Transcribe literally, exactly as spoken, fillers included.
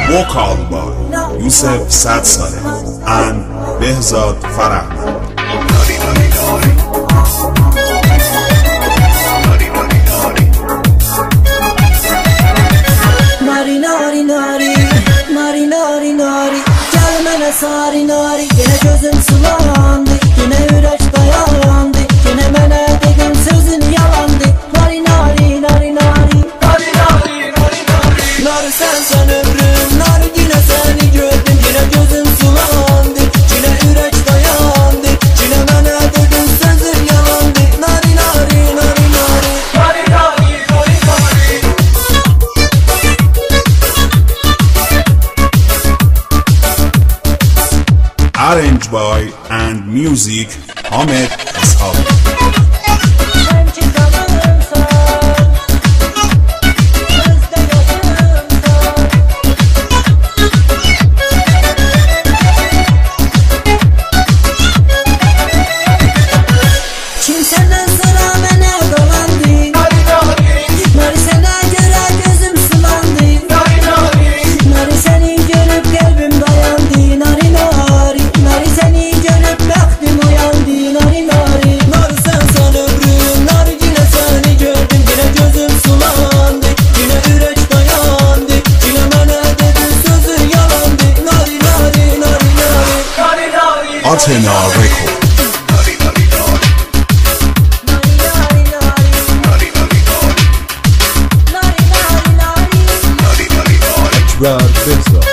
vocal by Yusuf Sadsare and Behzad Farahmand. Nari nari nari, nari nari nari, gel mənə sari nari. Yine gözüm sulandı, yine ürək dayandı, yine mənə dedin sözün yalandı. Nari nari nari nari, nari nari nari nari. Nari sen sen ömrüm, nari yine seni gördüm, yine gözüm sulandı, yine ürək dayandı, yine mənə dedin sözün yalandı. Nari nari nari nari, nari nari nari nari. Arranged by and music Ahmet Ishaq. Athena Record. Ekber Behzad.